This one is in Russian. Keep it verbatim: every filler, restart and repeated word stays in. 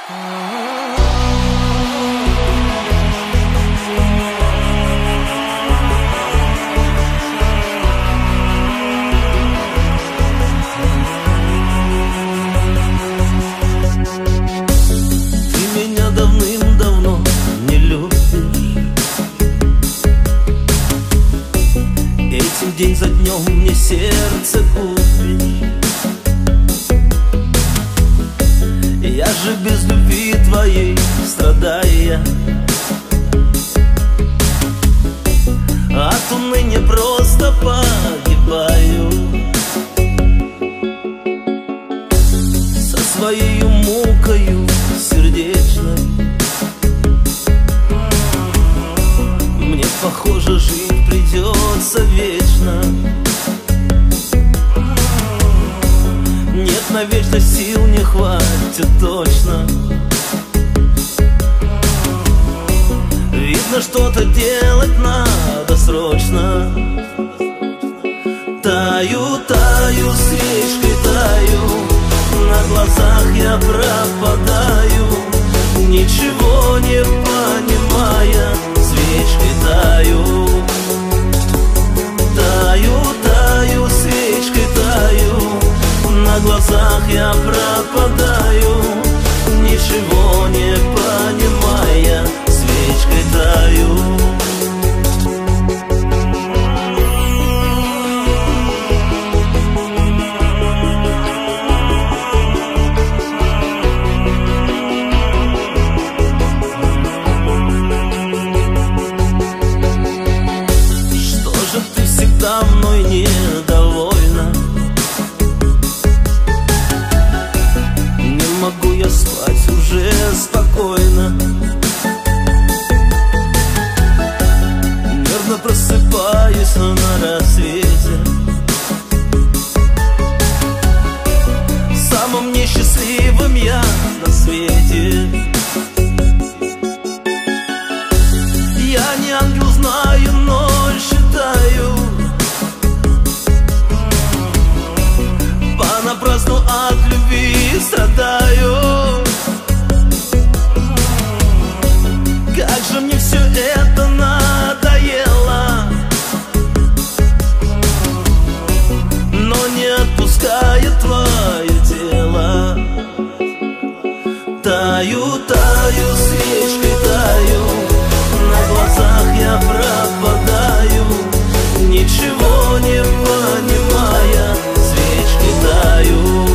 Давным-давно не любишь, этим день за днем мне сердце купишь. Я же без любви твоей страдая, от уныния просто погибаю. Со своей мукою сердечной мне, похоже, жить придется вечно. Нет, на вечность сил не хватит точно. Видно, что-то делать надо срочно. Таю, таю, свечкой таю, на глазах я пропадаю, ничего не понимая, свечкой таю. Таю, таю, свечкой таю, на глазах я пропадаю, ничего не понимая, свечкой таю. Всегда мной недовольна, не могу я спать уже спокойно. Нервно просыпаюсь на рассвете, самым несчастливым я на свете. Я не ангел, знаю, но считаю, понапрасну от любви страдаю. Как же мне все это надоело, но не отпускает твое тело. Таю, таю, свечкой таю, на глазах я пропадаю, ничего не понимая, свечкой таю.